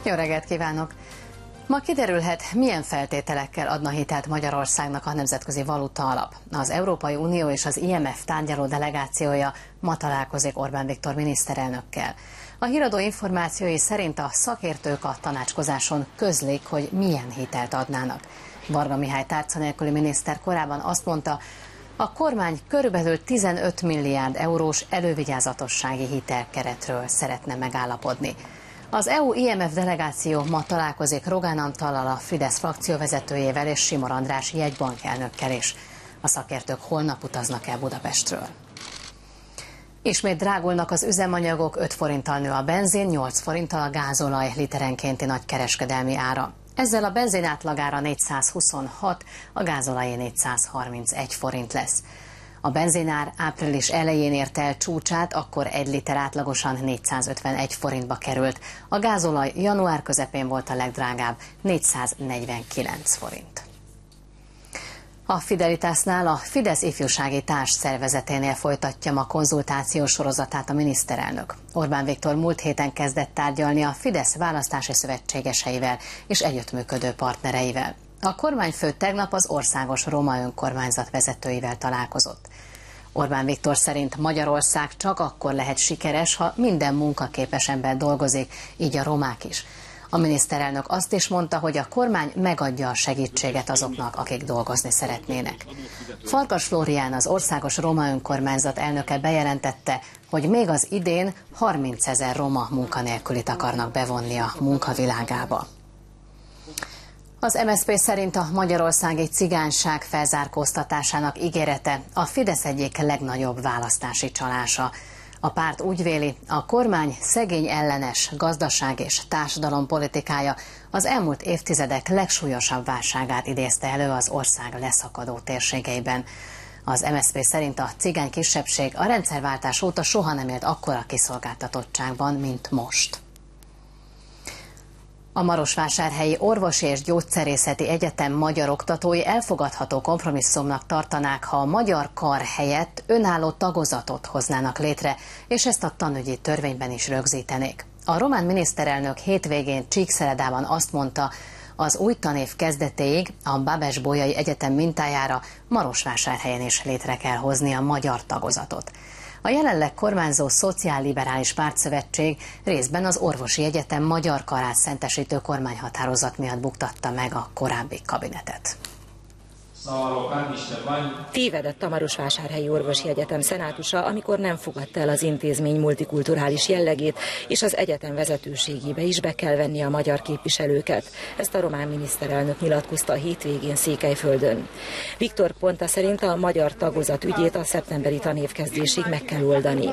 Jó reggelt kívánok! Ma kiderülhet, milyen feltételekkel adna hitelt Magyarországnak a Nemzetközi Valuta Alap. Az Európai Unió és az IMF tárgyaló delegációja ma találkozik Orbán Viktor miniszterelnökkel. A híradó információi szerint a szakértők a tanácskozáson közlik, hogy milyen hitelt adnának. Varga Mihály tárca nélküli miniszter korábban azt mondta, a kormány körülbelül 15 milliárd eurós elővigyázatossági hitelkeretről szeretne megállapodni. Az EU-IMF delegáció ma találkozik Rogán Antallal, a Fidesz frakcióvezetőjével és Simor András jegybankelnökkel is. A szakértők holnap utaznak el Budapestről. Ismét drágulnak az üzemanyagok, 5 forinttal nő a benzin, 8 forinttal a gázolaj literenkénti nagykereskedelmi ára. Ezzel a benzin átlagára 426, a gázolajé 431 forint lesz. A benzinár április elején érte el csúcsát, akkor 1 liter átlagosan 451 forintba került. A gázolaj január közepén volt a legdrágább, 449 forint. A Fidelitásnál, a Fidesz ifjúsági társszervezeténél folytatja ma konzultációs sorozatát a miniszterelnök. Orbán Viktor múlt héten kezdett tárgyalni a Fidesz választási szövetségeseivel és együttműködő partnereivel. A kormányfő tegnap az országos roma önkormányzat vezetőivel találkozott. Orbán Viktor szerint Magyarország csak akkor lehet sikeres, ha minden munkaképes ember dolgozik, így a romák is. A miniszterelnök azt is mondta, hogy a kormány megadja a segítséget azoknak, akik dolgozni szeretnének. Farkas Flórián, az országos roma önkormányzat elnöke bejelentette, hogy még az idén 30 000 roma munkanélkülit akarnak bevonni a munkavilágába. Az MSZP szerint a magyarországi cigányság felzárkóztatásának ígérete a Fidesz egyik legnagyobb választási csalása. A párt úgy véli, a kormány szegény ellenes gazdaság és társadalompolitikája az elmúlt évtizedek legsúlyosabb válságát idézte elő az ország leszakadó térségeiben. Az MSZP szerint a cigány kisebbség a rendszerváltás óta soha nem élt akkora kiszolgáltatottságban, mint most. A Marosvásárhelyi Orvosi és Gyógyszerészeti Egyetem magyar oktatói elfogadható kompromisszumnak tartanák, ha a magyar kar helyett önálló tagozatot hoznának létre, és ezt a tanügyi törvényben is rögzítenék. A román miniszterelnök hétvégén Csíkszeredában azt mondta, az új tanév kezdetéig a Babes-Bolyai Egyetem mintájára Marosvásárhelyen is létre kell hozni a magyar tagozatot. A jelenleg kormányzó Szociálliberális Pártszövetség részben az Orvosi Egyetem magyar karát szentesítő kormányhatározat miatt buktatta meg a korábbi kabinetet. Tévedett a Marosvásárhelyi Orvosi Egyetem szenátusa, amikor nem fogadta el az intézmény multikulturális jellegét, és az egyetem vezetőségébe is be kell venni a magyar képviselőket. Ezt a román miniszterelnök nyilatkozta a hétvégén Székelyföldön. Viktor Ponta szerint a magyar tagozat ügyét a szeptemberi tanévkezdésig meg kell oldani.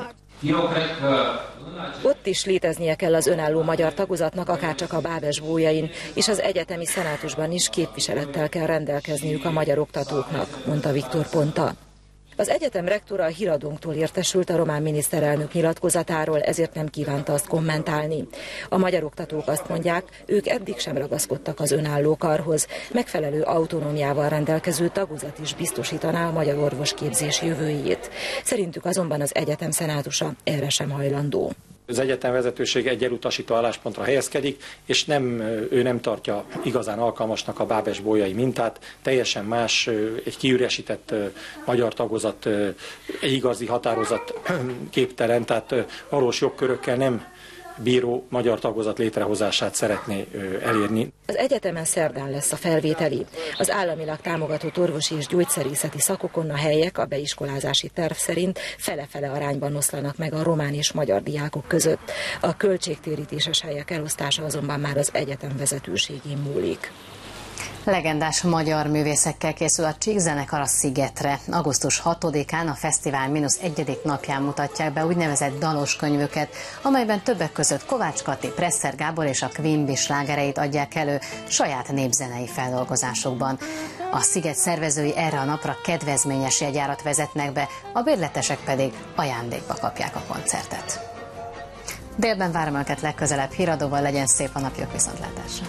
Ott is léteznie kell az önálló magyar tagozatnak, akárcsak a Babes-Bolyain, és az egyetemi szenátusban is képviselettel kell rendelkezniük a magyar oktatóknak, mondta Viktor Ponta. Az egyetem rektora a híradónktól értesült a román miniszterelnök nyilatkozatáról, ezért nem kívánta azt kommentálni. A magyar oktatók azt mondják, ők eddig sem ragaszkodtak az önálló karhoz, megfelelő autonómiával rendelkező tagozat is biztosítaná a magyar orvosképzés jövőjét. Szerintük azonban az egyetem szenátusa erre sem hajlandó. Az egyetem vezetőség egy elutasító álláspontra helyezkedik, és ő nem tartja igazán alkalmasnak a Babes-Bolyai mintát. Teljesen más, egy kiüresített magyar tagozat, egy igazi határozat képtelen, tehát valós jogkörökkel nem bíró magyar tagozat létrehozását szeretné elérni. Az egyetemen szerdán lesz a felvételi. Az államilag támogatott orvosi és gyógyszerészeti szakokon a helyek a beiskolázási terv szerint fele-fele arányban oszlanak meg a román és magyar diákok között. A költségtérítéses helyek elosztása azonban már az egyetem vezetőségén múlik. Legendás magyar művészekkel készül a Csíkzenekar a Szigetre. Augusztus 6-án a fesztivál -1. napján mutatják be úgynevezett dalos könyvüket, amelyben többek között Kovács Kati, Presser Gábor és a Quimby slágereit adják elő saját népzenei feldolgozásokban. A Sziget szervezői erre a napra kedvezményes jegyárat vezetnek be, a bérletesek pedig ajándékba kapják a koncertet. Délben várom Önöket legközelebb híradóval, legyen szép a napjuk, viszontlátásra!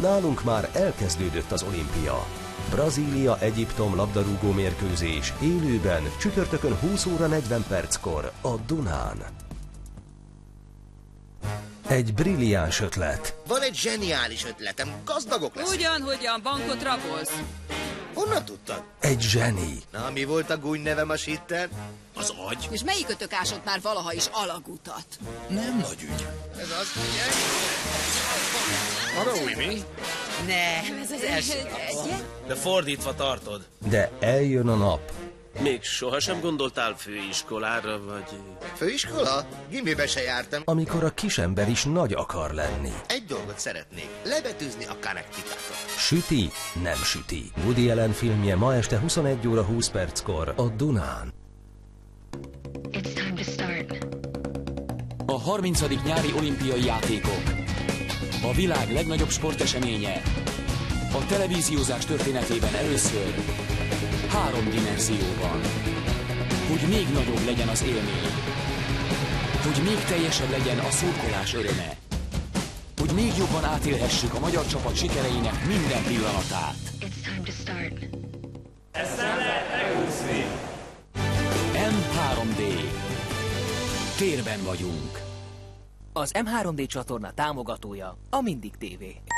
nálunk már elkezdődött az olimpia. Brazília-Egyiptom labdarúgó mérkőzés élőben csütörtökön 20 óra 40 perckor a Dunán. Egy brilliáns ötlet. Van egy zseniális ötletem, gazdagok leszünk. Ugyan, bankot rabolsz. Honnan tudtad? Egy zseni. Na, mi volt a gúny nevem a sitten? Az agy? És melyikötök ásott már valaha is alagutat? Nem nagy ügy. Ez az, ugye? Arra új mi? Nem, ez az első. De fordítva tartod. De eljön a nap. Még sohasem gondoltál főiskolára, vagy... Főiskola? Gimibe se jártam. Amikor a kisember is nagy akar lenni. Egy dolgot szeretnék, lebetűzni a Connecticutot. Süti, nem süti. Woody Allen filmje ma este 21 óra 20 perckor a Dunán. It's time to start. A 30. nyári olimpiai játékok. A világ legnagyobb sporteseménye. A televíziózás történetében először 3 dimenzióban. Hogy még nagyobb legyen az élmény. Hogy még teljesebb legyen a szurkolás öröme. Hogy még jobban átélhessük a magyar csapat sikereinek minden pillanatát. It's time to start. Ezt nem lehet megúszni. M3D. Térben vagyunk. Az M3D csatorna támogatója a Mindig TV.